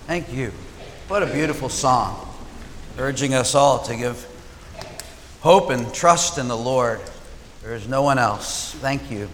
Thank you. What a beautiful song, urging us all to give hope and trust in the Lord. There is no one else. Thank you.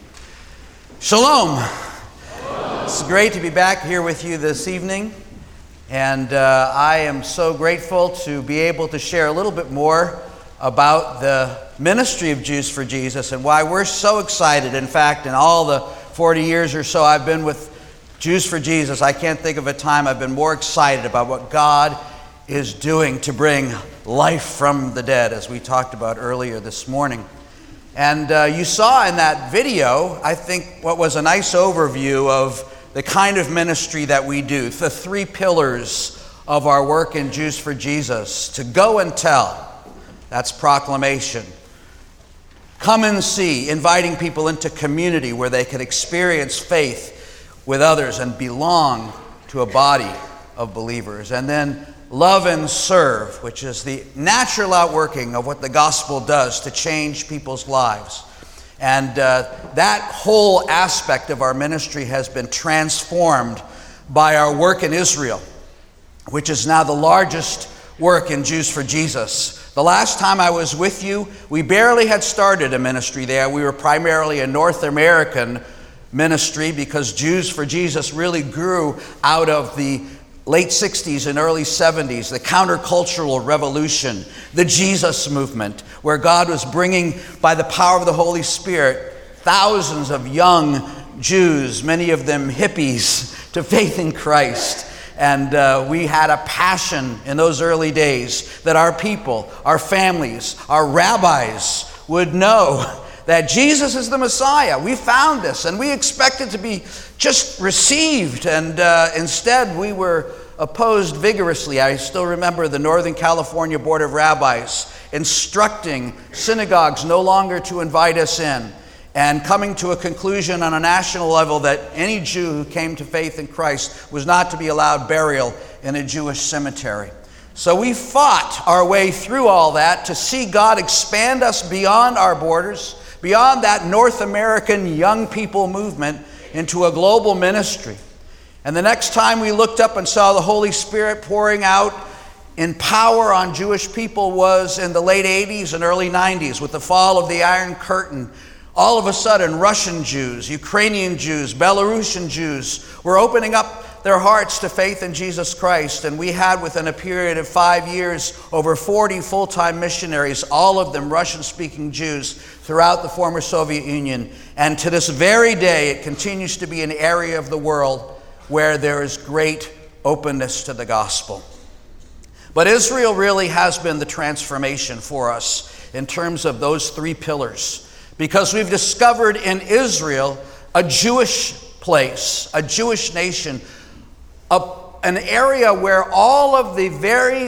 Shalom. It's great to be back here with you this evening, and I am so grateful to be able to share a little bit more about the ministry of Jews for Jesus and why we're so excited. In fact, in all the 40 years or so I've been with Jews for Jesus, I can't think of a time I've been more excited about what God is doing to bring life from the dead, as we talked about earlier this morning. And you saw in that video, I think, what was a nice overview of the kind of ministry that we do, the three pillars of our work in Jews for Jesus. To go and tell, that's proclamation. Come and see, inviting people into community where they can experience faith with others and belong to a body of believers. And then love and serve, which is the natural outworking of what the gospel does to change people's lives. And that whole aspect of our ministry has been transformed by our work in Israel, which is now the largest work in Jews for Jesus. The last time I was with you, we barely had started a ministry there. We were primarily a North American ministry because Jews for Jesus really grew out of the late 60s and early 70s, the countercultural revolution, the Jesus movement, where God was bringing, by the power of the Holy Spirit, thousands of young Jews, many of them hippies, to faith in Christ. And we had a passion in those early days that our people, our families, our rabbis would know that Jesus is the Messiah. We found this, and we expected to be just received, and instead we were opposed vigorously. I still remember the Northern California Board of Rabbis instructing synagogues no longer to invite us in, and coming to a conclusion on a national level that any Jew who came to faith in Christ was not to be allowed burial in a Jewish cemetery. So we fought our way through all that to see God expand us beyond our borders, beyond that North American young people movement, into a global ministry. And the next time we looked up and saw the Holy Spirit pouring out in power on Jewish people was in the late 80s and early 90s with the fall of the Iron Curtain. All of a sudden, Russian Jews, Ukrainian Jews, Belarusian Jews were opening up their hearts to faith in Jesus Christ. And we had, within a period of 5 years, over 40 full-time missionaries, all of them Russian-speaking Jews, throughout the former Soviet Union. And to this very day, it continues to be an area of the world where there is great openness to the gospel. But Israel really has been the transformation for us in terms of those three pillars, because we've discovered in Israel a Jewish place, a Jewish nation, an area where all of the very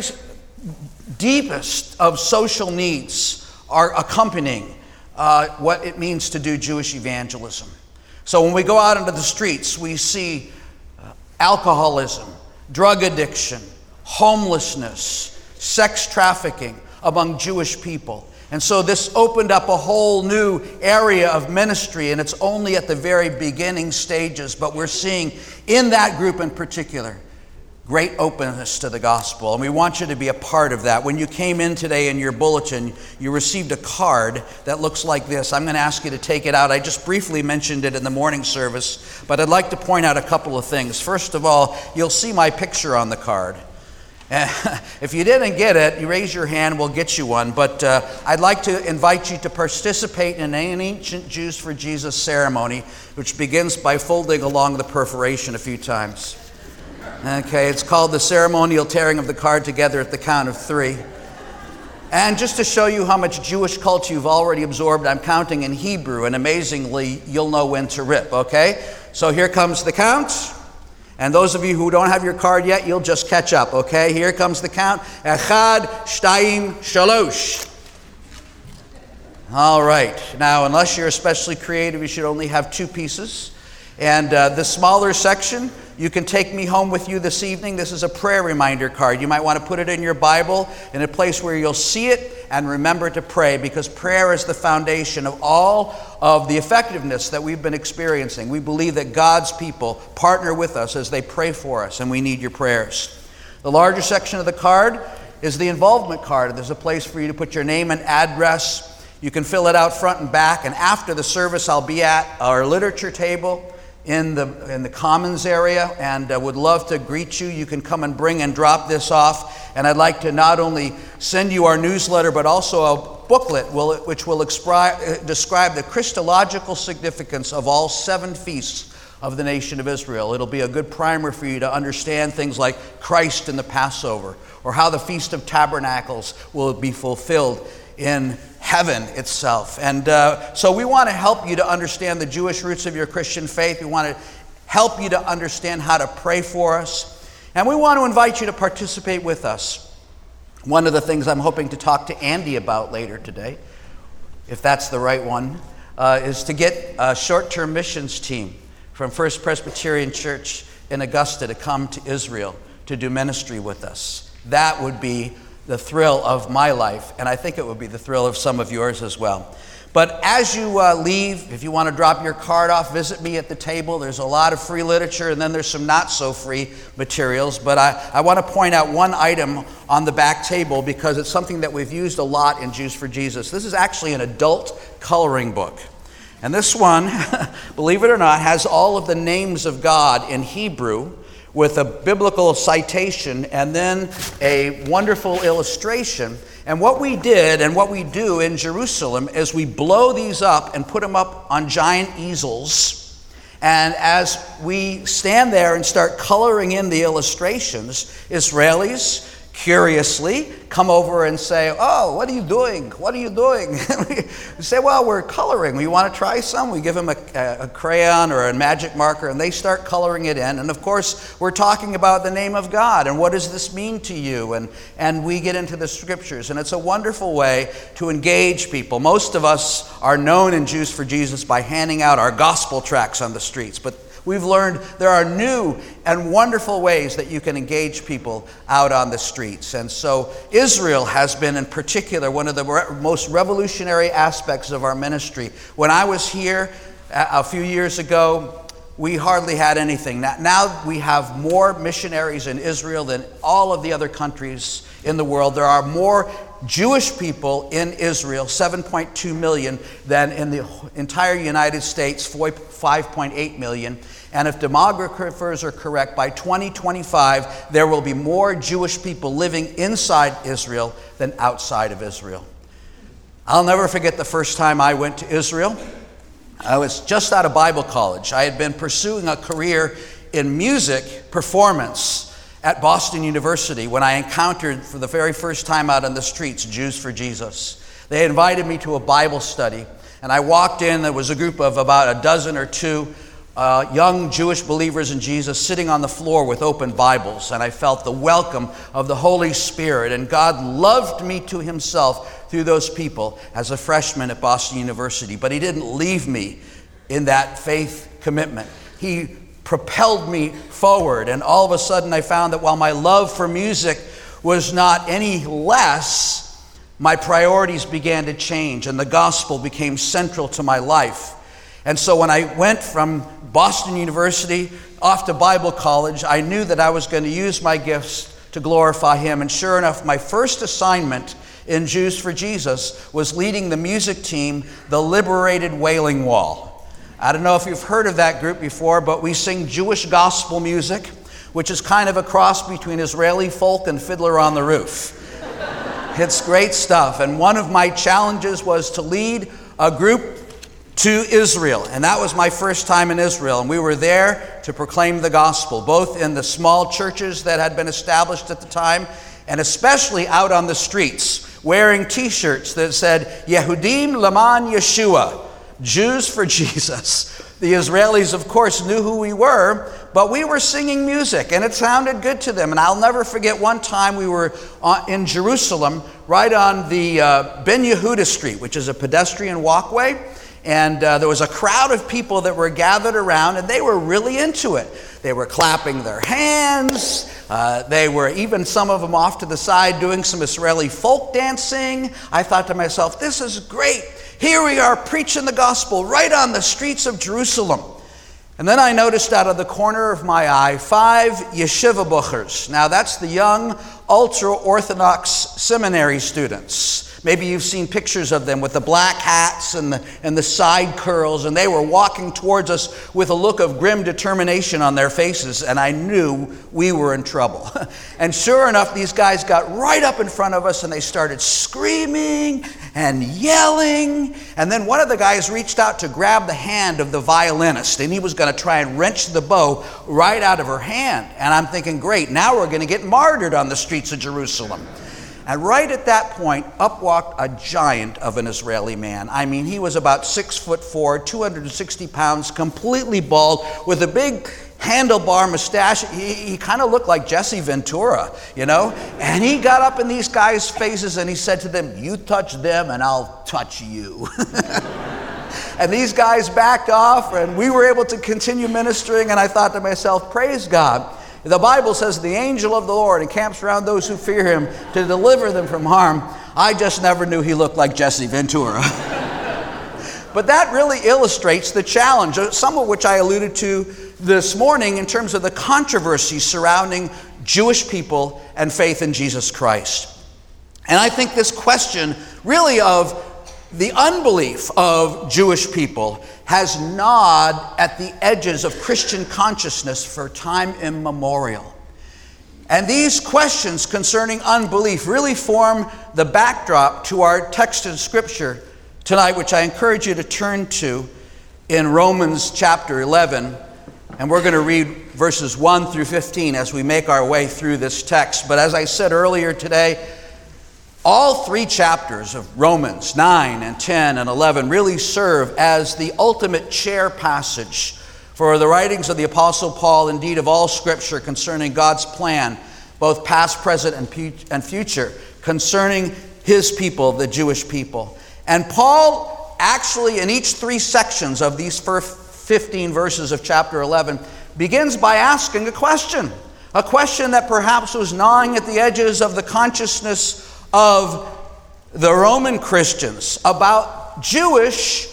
deepest of social needs are accompanying what it means to do Jewish evangelism. So when we go out into the streets, we see alcoholism, drug addiction, homelessness, sex trafficking among Jewish people. And so this opened up a whole new area of ministry, and it's only at the very beginning stages, but we're seeing in that group in particular great openness to the gospel, and we want you to be a part of that. When you came in today in your bulletin, you received a card that looks like this. I'm going to ask you to take it out. I just briefly mentioned it in the morning service, but I'd like to point out a couple of things. First of all, you'll see my picture on the card. If you didn't get it, you raise your hand, we'll get you one. But I'd like to invite you to participate in an ancient Jews for Jesus ceremony, which begins by folding along the perforation a few times. Okay, it's called the ceremonial tearing of the card together at the count of 3. And just to show you how much Jewish culture you've already absorbed, I'm counting in Hebrew, and amazingly, you'll know when to rip, okay? So here comes the count. And those of you who don't have your card yet, you'll just catch up, okay? Here comes the count. Echad, shtayim, shalosh. All right. Now, unless you're especially creative, you should only have 2 pieces. And the smaller section, You can take me home with you this evening. This is a prayer reminder card. You might want to put it in your Bible in a place where you'll see it and remember to pray, because prayer is the foundation of all of the effectiveness that we've been experiencing. We believe that God's people partner with us as they pray for us, and we need your prayers. The larger section of the card is the involvement card. There's a place for you to put your name and address. You can fill it out front and back, and after the service I'll be at our literature table in the Commons area, and would love to greet you. You can come and bring and drop this off, and I'd like to not only send you our newsletter, but also a booklet which will describe the Christological significance of all 7 feasts of the nation of Israel. It'll be a good primer for you to understand things like Christ and the Passover, or how the Feast of Tabernacles will be fulfilled in heaven itself. And so we want to help you to understand the Jewish roots of your Christian faith. We want to help you to understand how to pray for us. And we want to invite you to participate with us. One of the things I'm hoping to talk to Andy about later today, if that's the right one, is to get a short-term missions team from First Presbyterian Church in Augusta to come to Israel to do ministry with us. That would be the thrill of my life, and I think it would be the thrill of some of yours as well. But as you leave, if you want to drop your card off, visit me at the table. There's a lot of free literature, and then there's some not-so-free materials. But I want to point out one item on the back table, because it's something that we've used a lot in Jews for Jesus. This is actually an adult coloring book. And this one, believe it or not, has all of the names of God in Hebrew, with a biblical citation and then a wonderful illustration. And what we did and what we do in Jerusalem is we blow these up and put them up on giant easels. And as we stand there and start coloring in the illustrations, Israelis curiously come over and say, "Oh, what are you doing? What are you doing?" We say, "Well, we're coloring. We want to try some?" We give them a crayon or a magic marker, and they start coloring it in. And of course, we're talking about the name of God, and what does this mean to you? And we get into the scriptures, and it's a wonderful way to engage people. Most of us are known in Jews for Jesus by handing out our gospel tracts on the streets, but we've learned there are new and wonderful ways that you can engage people out on the streets. And so Israel has been, in particular, one of the most revolutionary aspects of our ministry. When I was here a few years ago, we hardly had anything. Now we have more missionaries in Israel than all of the other countries in the world. There are more Jewish people in Israel, 7.2 million, than in the entire United States, 5.8 million. And if demographers are correct, by 2025, there will be more Jewish people living inside Israel than outside of Israel. I'll never forget the first time I went to Israel. I was just out of Bible college. I had been pursuing a career in music performance at Boston University when I encountered for the very first time out on the streets Jews for Jesus. They invited me to a Bible study, and I walked in. There was a group of about a dozen or two young Jewish believers in Jesus sitting on the floor with open Bibles, and I felt the welcome of the Holy Spirit, and God loved me to himself through those people as a freshman at Boston University. But he didn't leave me in that faith commitment. He propelled me forward, and all of a sudden I found that while my love for music was not any less, my priorities began to change, and the gospel became central to my life. And so when I went from Boston University off to Bible college, I knew that I was going to use my gifts to glorify him. And sure enough, my first assignment in Jews for Jesus was leading the music team, the Liberated Wailing Wall. I don't know if you've heard of that group before, but we sing Jewish gospel music, which is kind of a cross between Israeli folk and Fiddler on the Roof. It's great stuff. And one of my challenges was to lead a group to Israel. And that was my first time in Israel. And we were there to proclaim the gospel, both in the small churches that had been established at the time, and especially out on the streets, wearing t-shirts that said, Yehudim Laman Yeshua, Jews for Jesus. The Israelis, of course, knew who we were, but we were singing music, and it sounded good to them. And I'll never forget one time we were in Jerusalem, right on the Ben Yehuda Street, which is a pedestrian walkway. And there was a crowd of people that were gathered around, and they were really into it. They were clapping their hands. They were even some of them off to the side doing some Israeli folk dancing. I thought to myself, this is great. Here we are preaching the gospel right on the streets of Jerusalem. And then I noticed out of the corner of my eye 5 yeshiva buchers. Now that's the young ultra-Orthodox seminary students. Maybe you've seen pictures of them with the black hats and the side curls, and they were walking towards us with a look of grim determination on their faces, and I knew we were in trouble. And sure enough, these guys got right up in front of us, and they started screaming and yelling, and then one of the guys reached out to grab the hand of the violinist, and he was going to try and wrench the bow right out of her hand. And I'm thinking, great, now we're going to get martyred on the streets of Jerusalem. And right at that point, up walked a giant of an Israeli man. I mean, he was about 6'4", 260 pounds, completely bald, with a big handlebar mustache. He kind of looked like Jesse Ventura, you know? And he got up in these guys' faces and he said to them, "You touch them and I'll touch you." And these guys backed off, and we were able to continue ministering, and I thought to myself, praise God. The Bible says the angel of the Lord encamps around those who fear him to deliver them from harm. I just never knew he looked like Jesse Ventura. But that really illustrates the challenge, some of which I alluded to this morning in terms of the controversy surrounding Jewish people and faith in Jesus Christ. And I think this question really of the unbelief of Jewish people has gnawed at the edges of Christian consciousness for time immemorial. And these questions concerning unbelief really form the backdrop to our text in Scripture tonight, which I encourage you to turn to in Romans chapter 11. And we're going to read verses 1 through 15 as we make our way through this text. But as I said earlier today, all 3 chapters of Romans, 9 and 10 and 11, really serve as the ultimate chair passage for the writings of the Apostle Paul, indeed of all Scripture concerning God's plan, both past, present, and future, concerning his people, the Jewish people. And Paul actually, in each 3 sections of these first 15 verses of chapter 11, begins by asking a question that perhaps was gnawing at the edges of the consciousness of the Roman Christians about Jewish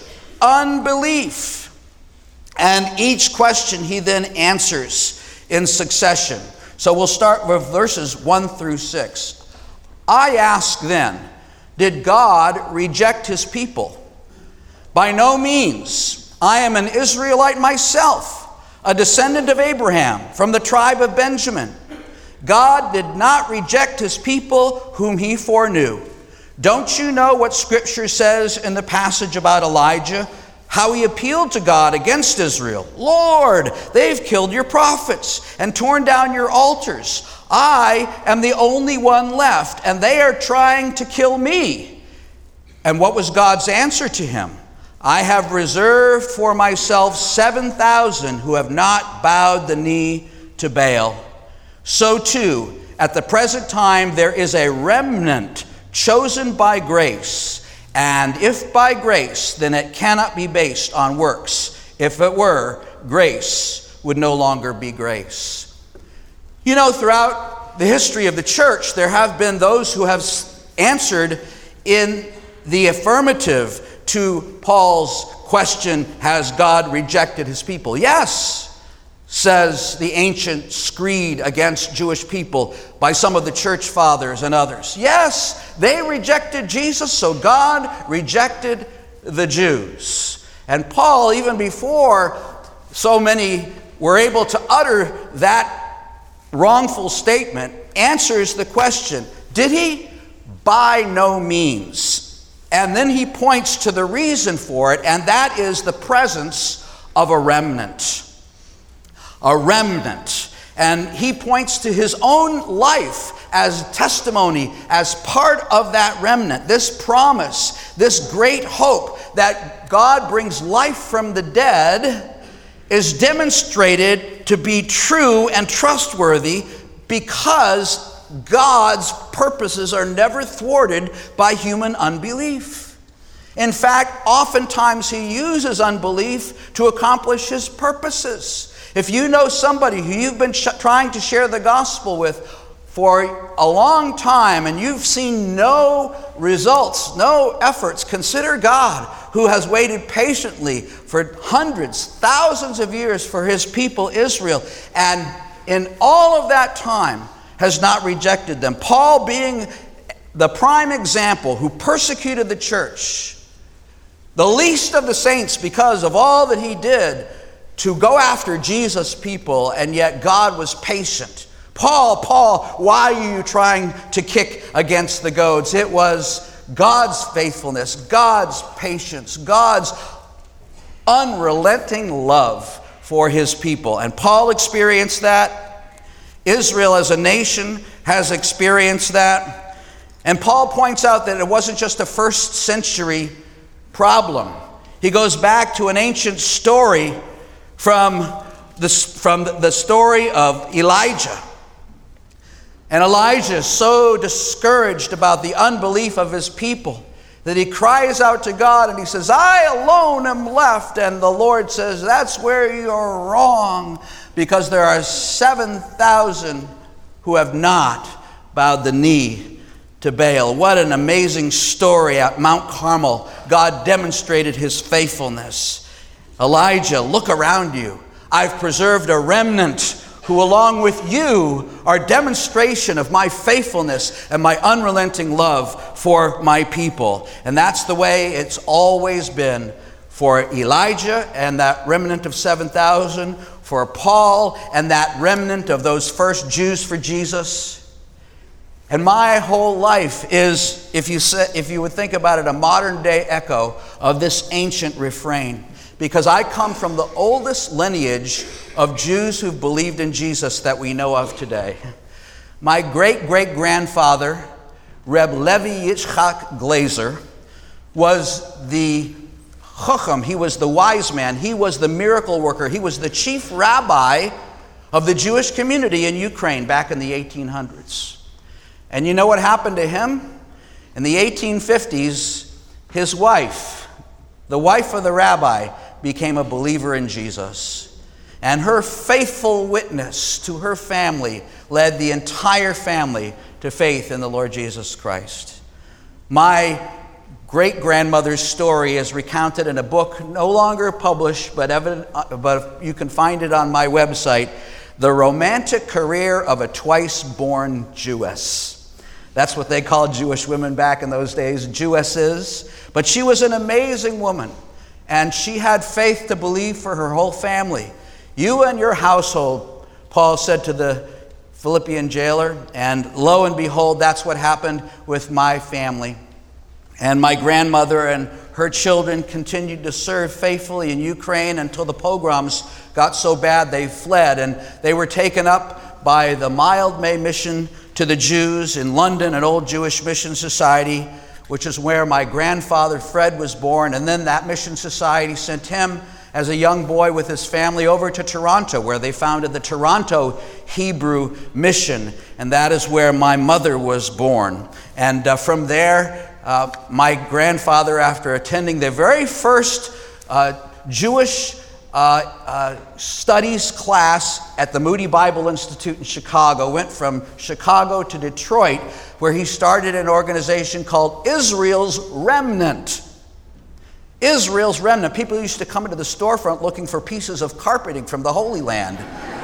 unbelief. And each question he then answers in succession. So we'll start with verses 1 through 6. I ask then, did God reject his people? By no means. I am an Israelite myself, a descendant of Abraham from the tribe of Benjamin. God did not reject his people whom he foreknew. Don't you know what Scripture says in the passage about Elijah? How he appealed to God against Israel. Lord, they've killed your prophets and torn down your altars. I am the only one left, and they are trying to kill me. And what was God's answer to him? I have reserved for myself 7,000 who have not bowed the knee to Baal. So too, at the present time, there is a remnant chosen by grace. And if by grace, then it cannot be based on works. If it were, grace would no longer be grace. You know, throughout the history of the church, there have been those who have answered in the affirmative to Paul's question, has God rejected his people? Yes, says the ancient screed against Jewish people by some of the church fathers and others. Yes, they rejected Jesus, so God rejected the Jews. And Paul, even before so many were able to utter that wrongful statement, answers the question, did he? By no means. And then he points to the reason for it, and that is the presence of a remnant. A remnant. And he points to his own life as testimony, as part of that remnant. This promise, this great hope that God brings life from the dead is demonstrated to be true and trustworthy because God's purposes are never thwarted by human unbelief. In fact, oftentimes he uses unbelief to accomplish his purposes. If you know somebody who you've been trying to share the gospel with for a long time and you've seen no results, no efforts, consider God, who has waited patiently for hundreds, thousands of years for his people Israel, and in all of that time has not rejected them. Paul, being the prime example, who persecuted the church, the least of the saints because of all that he did to go after Jesus' people, and yet God was patient. Paul, why are you trying to kick against the goads? It was God's faithfulness, God's patience, God's unrelenting love for his people. And Paul experienced that. Israel as a nation has experienced that. And Paul points out that it wasn't just a first century problem. He goes back to an ancient story from the story of Elijah. And Elijah is so discouraged about the unbelief of his people that he cries out to God and he says, I alone am left. And the Lord says, that's where you're wrong, because there are 7,000 who have not bowed the knee to Baal. What an amazing story. At Mount Carmel, God demonstrated his faithfulness. Elijah, look around you. I've preserved a remnant who along with you are demonstration of my faithfulness and my unrelenting love for my people. And that's the way it's always been for Elijah and that remnant of 7,000, for Paul and that remnant of those first Jews for Jesus. And my whole life is, if you would think about it, a modern day echo of this ancient refrain. Because I come from the oldest lineage of Jews who've believed in Jesus that we know of today. My great-great-grandfather, Reb Levi Yitzchak Glazer, was the Chacham. He was the wise man. He was the miracle worker. He was the chief rabbi of the Jewish community in Ukraine back in the 1800s. And you know what happened to him? In the 1850s, his wife, the wife of the rabbi, became a believer in Jesus. And her faithful witness to her family led the entire family to faith in the Lord Jesus Christ. My great-grandmother's story is recounted in a book no longer published, but you can find it on my website, The Romantic Career of a Twice-Born Jewess. That's what they called Jewish women back in those days, Jewesses. But she was an amazing woman, and she had faith to believe for her whole family. You and your household, Paul said to the Philippian jailer, and lo and behold, that's what happened with my family. And my grandmother and her children continued to serve faithfully in Ukraine until the pogroms got so bad they fled, and they were taken up by the Mildmay Mission to the Jews in London, an old Jewish mission society, which is where my grandfather Fred was born. And then that mission society sent him as a young boy with his family over to Toronto, where they founded the Toronto Hebrew Mission. And that is where my mother was born. And from there, my grandfather, after attending the very first Jewish studies class at the Moody Bible Institute in Chicago, went from Chicago to Detroit, where he started an organization called Israel's Remnant. Israel's Remnant. People used to come into the storefront looking for pieces of carpeting from the Holy Land.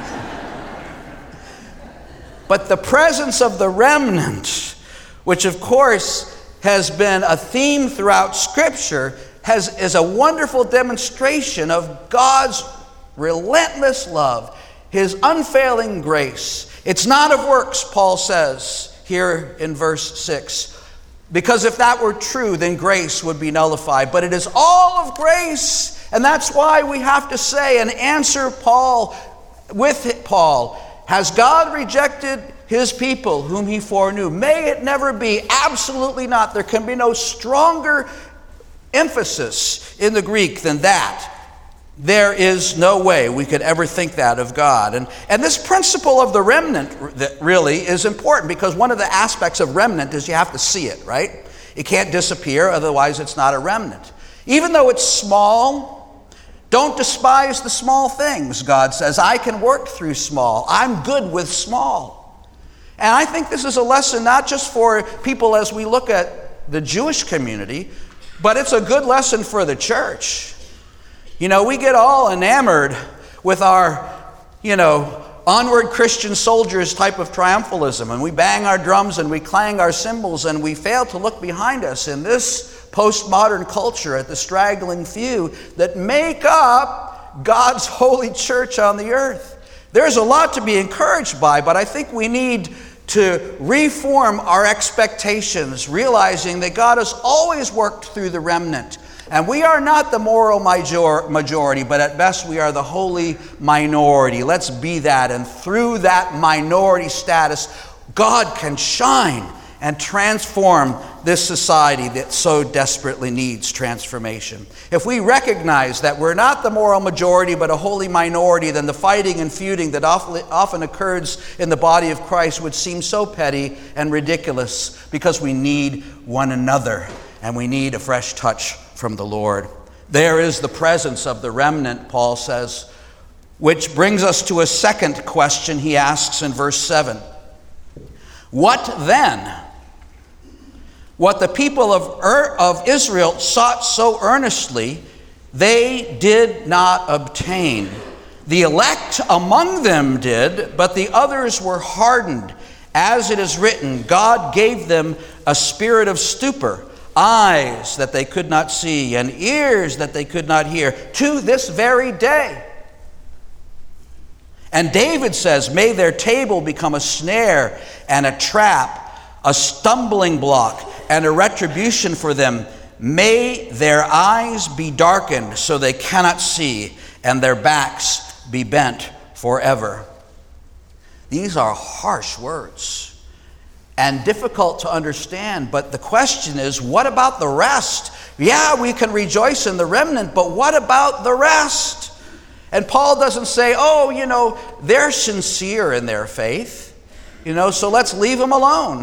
But the presence of the remnant, which of course has been a theme throughout Scripture, is a wonderful demonstration of God's relentless love, his unfailing grace. It's not of works, Paul says here in verse 6. Because if that were true, then grace would be nullified. But it is all of grace. And that's why we have to say and answer Paul with Paul. Has God rejected his people whom he foreknew? May it never be. Absolutely not. There can be no stronger emphasis in the Greek than that. There is no way we could ever think that of God. And this principle of the remnant really is important, because one of the aspects of remnant is you have to see it, right? It can't disappear, otherwise it's not a remnant. Even though it's small, don't despise the small things, God says. I can work through small. I'm good with small. And I think this is a lesson not just for people as we look at the Jewish community, but it's a good lesson for the church. You know, we get all enamored with our, onward Christian soldiers type of triumphalism, and we bang our drums and we clang our cymbals, and we fail to look behind us in this postmodern culture at the straggling few that make up God's holy church on the earth. There's a lot to be encouraged by, but I think we need to reform our expectations, realizing that God has always worked through the remnant. And we are not the moral majority, but at best we are the holy minority. Let's be that. And through that minority status, God can shine and transform this society that so desperately needs transformation. If we recognize that we're not the moral majority, but a holy minority, then the fighting and feuding that often occurs in the body of Christ would seem so petty and ridiculous, because we need one another and we need a fresh touch from the Lord. There is the presence of the remnant, Paul says, which brings us to a second question he asks in verse 7. What then? What the people of Israel sought so earnestly, they did not obtain. The elect among them did, but the others were hardened. As it is written, God gave them a spirit of stupor, eyes that they could not see, and ears that they could not hear, to this very day. And David says, may their table become a snare and a trap, a stumbling block and a retribution for them. May their eyes be darkened so they cannot see, and their backs be bent forever. These are harsh words and difficult to understand, but the question is, what about the rest? Yeah, we can rejoice in the remnant, but what about the rest? And Paul doesn't say, they're sincere in their faith, so let's leave them alone.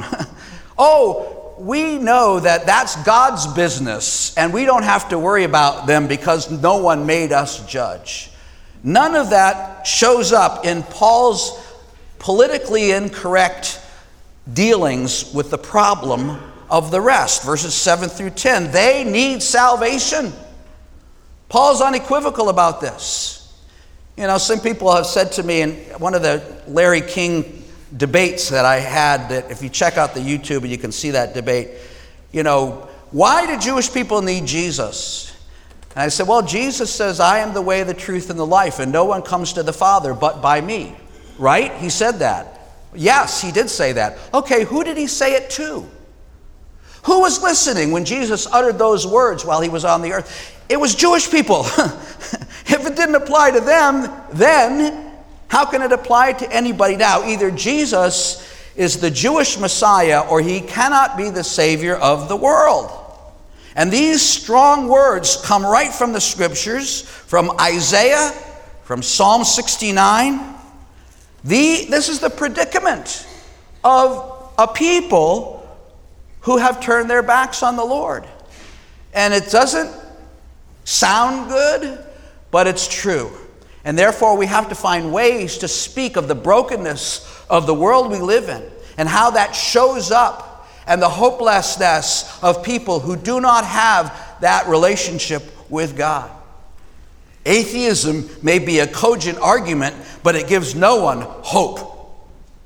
We know that that's God's business, and we don't have to worry about them because no one made us judge. None of that shows up in Paul's politically incorrect dealings with the problem of the rest. Verses 7 through 10. They need salvation. Paul's unequivocal about this. Some people have said to me in one of the Larry King debates that I had, that if you check out the YouTube and you can see that debate, why do Jewish people need Jesus? And I said, well, Jesus says, I am the way, the truth, and the life, and no one comes to the Father but by me. Right? He said that. Yes, he did say that. Okay, who did he say it to? Who was listening when Jesus uttered those words while he was on the earth? It was Jewish people. If it didn't apply to them then, how can it apply to anybody now? Either Jesus is the Jewish Messiah or he cannot be the Savior of the world. And these strong words come right from the Scriptures, from Isaiah, from Psalm 69. This is the predicament of a people who have turned their backs on the Lord. And it doesn't sound good, but it's true. And therefore we have to find ways to speak of the brokenness of the world we live in and how that shows up, and the hopelessness of people who do not have that relationship with God. Atheism may be a cogent argument, but it gives no one hope.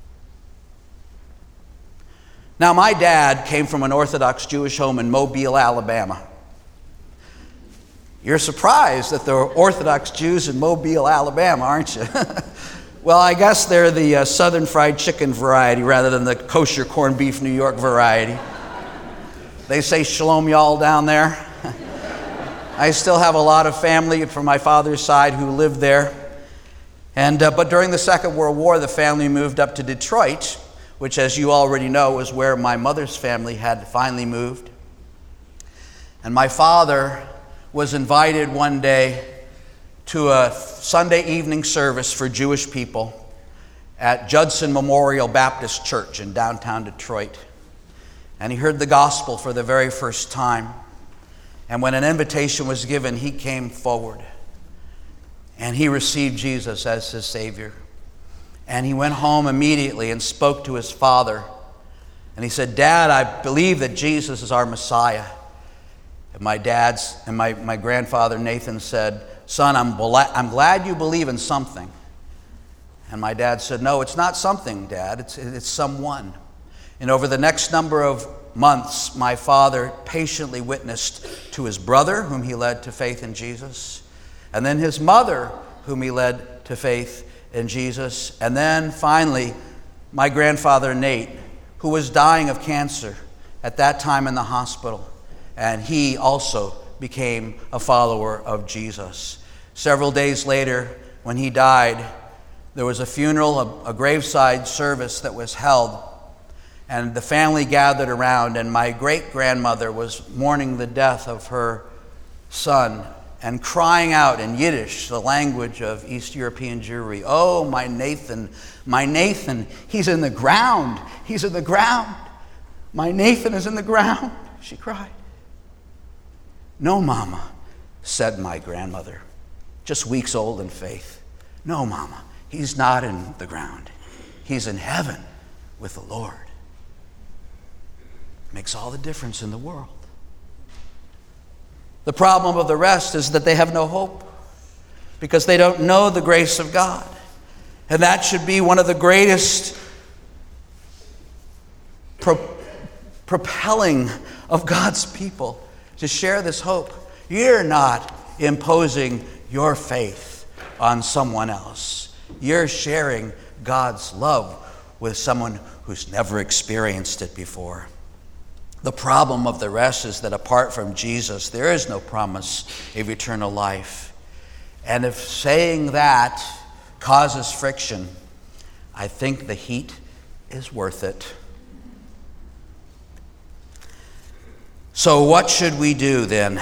Now, my dad came from an Orthodox Jewish home in Mobile, Alabama. You're surprised that there are Orthodox Jews in Mobile, Alabama, aren't you? Well, I guess they're the Southern fried chicken variety rather than the kosher corned beef New York variety. They say shalom y'all down there. I still have a lot of family from my father's side who lived there. But during the Second World War, the family moved up to Detroit, which, as you already know, is where my mother's family had finally moved. And my father was invited one day to a Sunday evening service for Jewish people at Judson Memorial Baptist Church in downtown Detroit. and he heard the gospel for the very first time. And when an invitation was given, he came forward. And he received Jesus as his Savior. And he went home immediately and spoke to his father. And he said, "Dad, I believe that Jesus is our Messiah." And my grandfather Nathan said, "Son, I'm glad you believe in something." And my dad said, "No, it's not something, Dad. It's someone." And over the next number of months, my father patiently witnessed to his brother, whom he led to faith in Jesus, and then his mother, whom he led to faith in Jesus, and then finally, my grandfather Nate, who was dying of cancer at that time in the hospital, and he also became a follower of Jesus. Several days later, when he died, there was a funeral, a graveside service that was held, and the family gathered around, and my great-grandmother was mourning the death of her son and crying out in Yiddish, the language of East European Jewry, "Oh, my Nathan, he's in the ground, he's in the ground. My Nathan is in the ground," she cried. "No, Mama," said my grandmother, just weeks old in faith. "No, Mama, he's not in the ground. He's in heaven with the Lord." Makes all the difference in the world. The problem of the rest is that they have no hope because they don't know the grace of God. And that should be one of the greatest propelling of God's people, to share this hope. You're not imposing your faith on someone else. You're sharing God's love with someone who's never experienced it before. The problem of the rest is that apart from Jesus, there is no promise of eternal life. And if saying that causes friction, I think the heat is worth it. So what should we do then?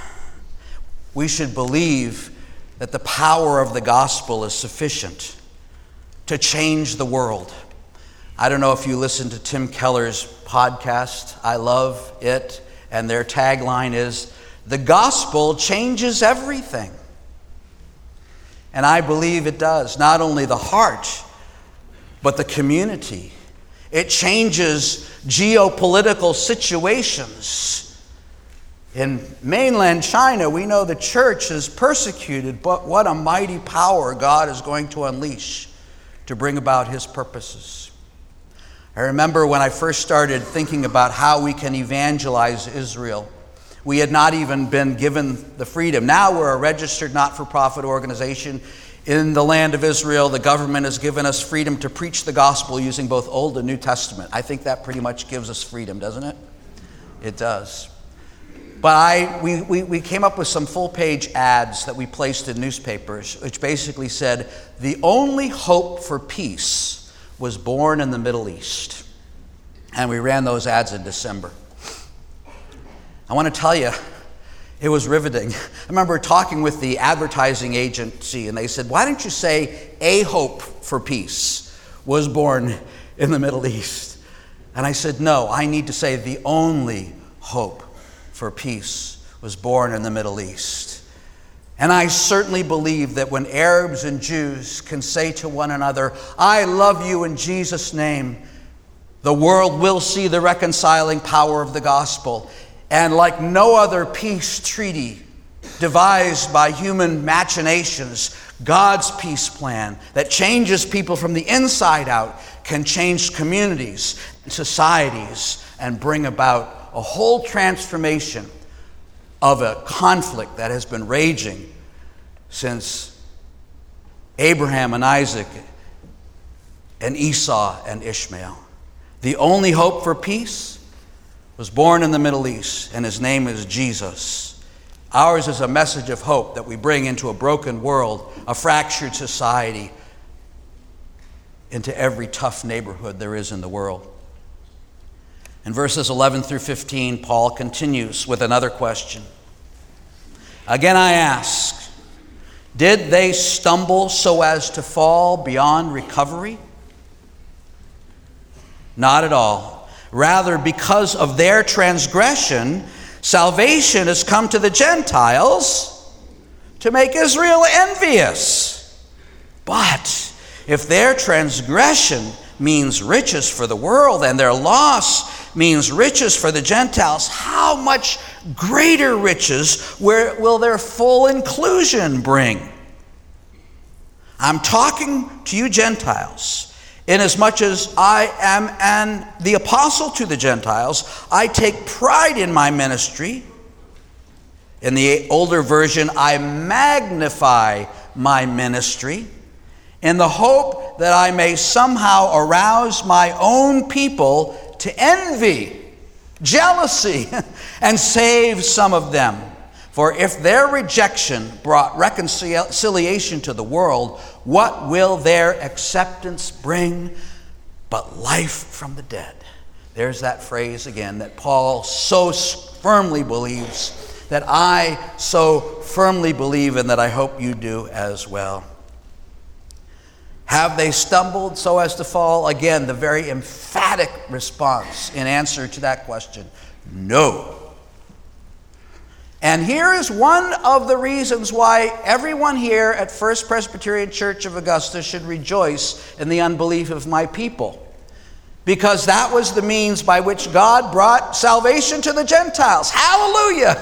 We should believe that the power of the gospel is sufficient to change the world. I don't know if you listen to Tim Keller's podcast. I love it. And their tagline is, "The gospel changes everything." And I believe it does. Not only the heart, but the community. It changes geopolitical situations. In mainland China, we know the church is persecuted, but what a mighty power God is going to unleash to bring about his purposes. I remember when I first started thinking about how we can evangelize Israel. We had not even been given the freedom. Now we're a registered not-for-profit organization in the land of Israel. The government has given us freedom to preach the gospel using both Old and New Testament. I think that pretty much gives us freedom, doesn't it? It does. But we came up with some full-page ads that we placed in newspapers, which basically said, "The only hope for peace was born in the Middle East." And we ran those ads in December. I want to tell you, it was riveting. I remember talking with the advertising agency, and they said, "Why don't you say a hope for peace was born in the Middle East?" And I said, "No, I need to say the only hope for peace was born in the Middle East." And I certainly believe that when Arabs and Jews can say to one another, "I love you in Jesus' name," the world will see the reconciling power of the gospel. And like no other peace treaty devised by human machinations, God's peace plan that changes people from the inside out can change communities and societies and bring about a whole transformation of a conflict that has been raging since Abraham and Isaac and Esau and Ishmael. The only hope for peace was born in the Middle East, and his name is Jesus. Ours is a message of hope that we bring into a broken world, a fractured society, into every tough neighborhood there is in the world. In verses 11 through 15, Paul continues with another question. "Again I ask, did they stumble so as to fall beyond recovery? Not at all. Rather, because of their transgression, salvation has come to the Gentiles to make Israel envious. But if their transgression means riches for the world and their loss means riches for the Gentiles, how much greater riches will their full inclusion bring? I'm talking to you Gentiles. Inasmuch as I am the apostle to the Gentiles, I take pride in my ministry. In the older version, I magnify my ministry in the hope that I may somehow arouse my own people to envy, jealousy, and save some of them. For if their rejection brought reconciliation to the world, what will their acceptance bring but life from the dead? There's that phrase again that Paul so firmly believes, that I so firmly believe, and that I hope you do as well. Have they stumbled so as to fall? Again, the very emphatic response in answer to that question: no. And here is one of the reasons why everyone here at First Presbyterian Church of Augusta should rejoice in the unbelief of my people. Because that was the means by which God brought salvation to the Gentiles. Hallelujah!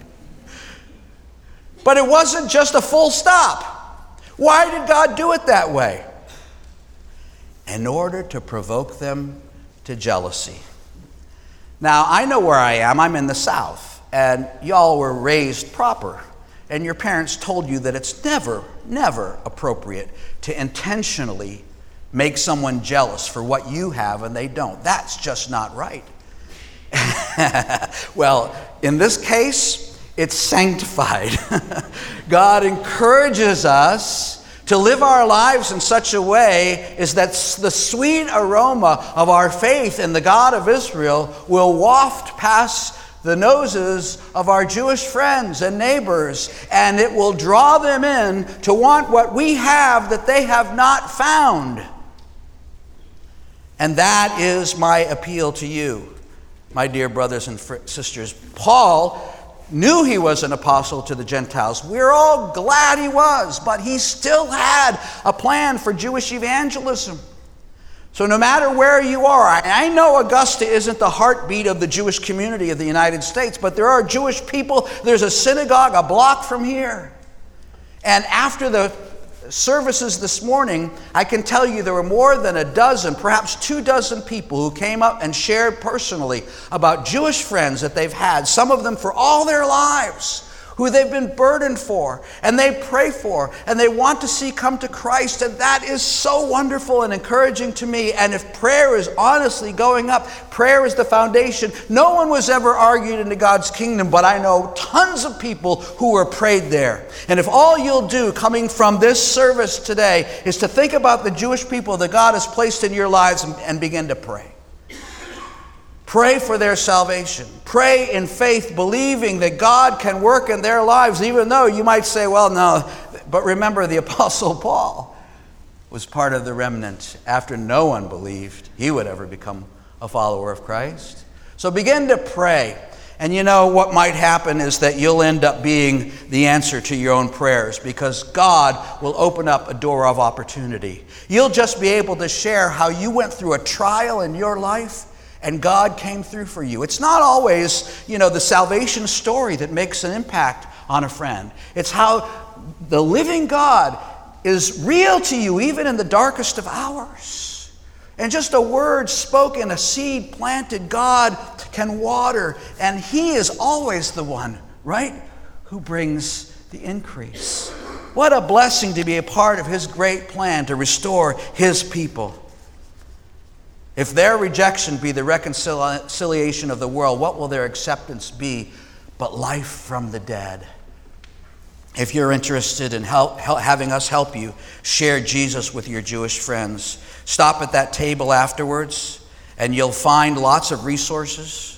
But it wasn't just a full stop. Why did God do it that way? In order to provoke them to jealousy. Now, I know where I am. I'm in the South. And y'all were raised proper. And your parents told you that it's never appropriate to intentionally make someone jealous for what you have and they don't. That's just not right. Well, in this case, it's sanctified. God encourages us to live our lives in such a way is that the sweet aroma of our faith in the God of Israel will waft past the noses of our Jewish friends and neighbors, and it will draw them in to want what we have that they have not found. And that is my appeal to you, my dear brothers and sisters. Paul knew he was an apostle to the Gentiles. We're all glad he was, but he still had a plan for Jewish evangelism. So no matter where you are, I know Augusta isn't the heartbeat of the Jewish community of the United States, but there are Jewish people. There's a synagogue a block from here. And after the services this morning, I can tell you there were more than a dozen, perhaps 24 people who came up and shared personally about Jewish friends that they've had, some of them for all their lives, who they've been burdened for, and they pray for, and they want to see come to Christ. And that is so wonderful and encouraging to me. And if prayer is honestly going up, prayer is the foundation. No one was ever argued into God's kingdom, but I know tons of people who were prayed there. And if all you'll do coming from this service today is to think about the Jewish people that God has placed in your lives and begin to pray. Pray for their salvation. Pray in faith, believing that God can work in their lives, even though you might say, well, no. But remember, the Apostle Paul was part of the remnant after no one believed he would ever become a follower of Christ. So begin to pray. And you know what might happen is that you'll end up being the answer to your own prayers, because God will open up a door of opportunity. You'll just be able to share how you went through a trial in your life and God came through for you. It's not always, the salvation story that makes an impact on a friend. It's how the living God is real to you even in the darkest of hours. And just a word spoken, a seed planted, God can water. And He is always the one, right, who brings the increase. What a blessing to be a part of His great plan to restore His people. If their rejection be the reconciliation of the world, what will their acceptance be but life from the dead? If you're interested in having us help you share Jesus with your Jewish friends, stop at that table afterwards and you'll find lots of resources.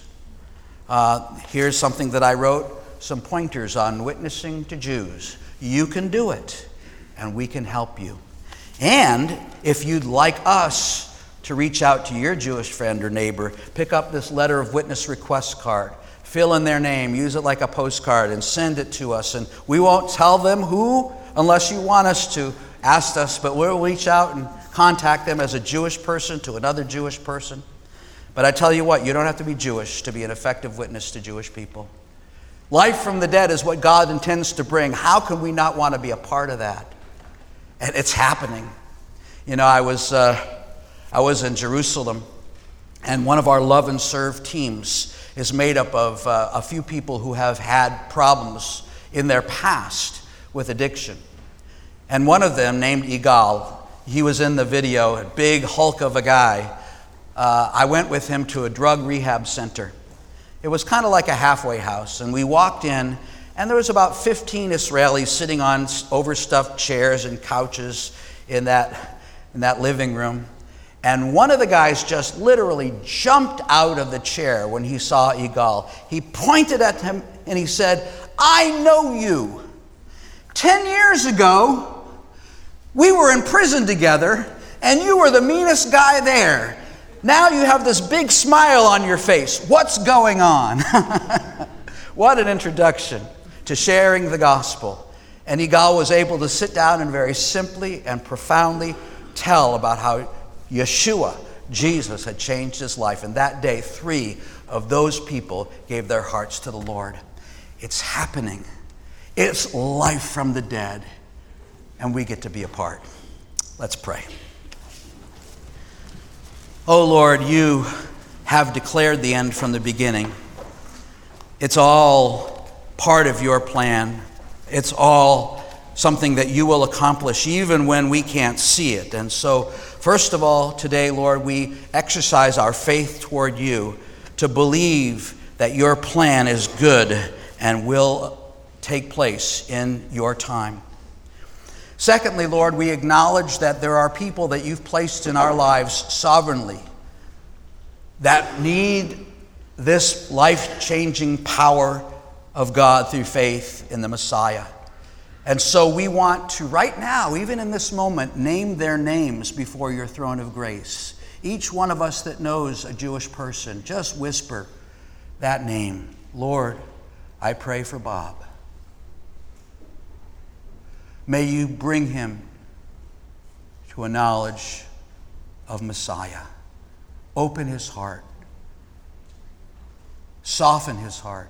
Here's something that I wrote, some pointers on witnessing to Jews. You can do it and we can help you. And if you'd like us to reach out to your Jewish friend or neighbor. Pick up this letter of witness request card. Fill in their name, use it like a postcard, and send it to us. And we won't tell them who unless you want us to. Ask us, but we'll reach out and contact them as a Jewish person to another Jewish person. But I tell you what, you don't have to be Jewish to be an effective witness to Jewish people. Life from the dead is what God intends to bring. How can we not want to be a part of that? And it's happening. You know, I was in Jerusalem, and one of our Love and Serve teams is made up of a few people who have had problems in their past with addiction. And one of them, named Igal, he was in the video, a big hulk of a guy. I went with him to a drug rehab center. It was kind of like a halfway house, and we walked in, and there was about 15 Israelis sitting on overstuffed chairs and couches in that living room. And one of the guys just literally jumped out of the chair when he saw Igal. He pointed at him and he said, "I know you. 10 years ago, we were in prison together, and you were the meanest guy there. Now you have this big smile on your face. What's going on?" What an introduction to sharing the gospel. And Igal was able to sit down and very simply and profoundly tell about how Yeshua, Jesus, had changed his life. And that day, 3 of those people gave their hearts to the Lord. It's happening. It's life from the dead. And we get to be a part. Let's pray. Oh Lord, you have declared the end from the beginning. It's all part of your plan. It's all something that you will accomplish even when we can't see it. And so, first of all, today, Lord, we exercise our faith toward you to believe that your plan is good and will take place in your time. Secondly, Lord, we acknowledge that there are people that you've placed in our lives sovereignly that need this life-changing power of God through faith in the Messiah. And so we want to, right now, even in this moment, name their names before your throne of grace. Each one of us that knows a Jewish person, just whisper that name. Lord, I pray for Bob. May you bring him to a knowledge of Messiah. Open his heart. Soften his heart.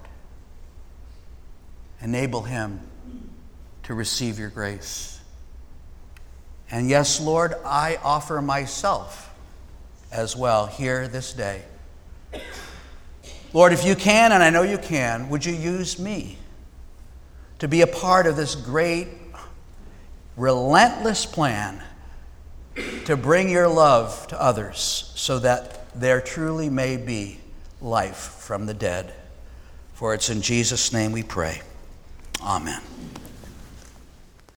Enable him to receive your grace. And yes, Lord, I offer myself as well here this day. Lord, if you can, and I know you can, would you use me to be a part of this great, relentless plan to bring your love to others so that there truly may be life from the dead. For it's in Jesus' name we pray. Amen.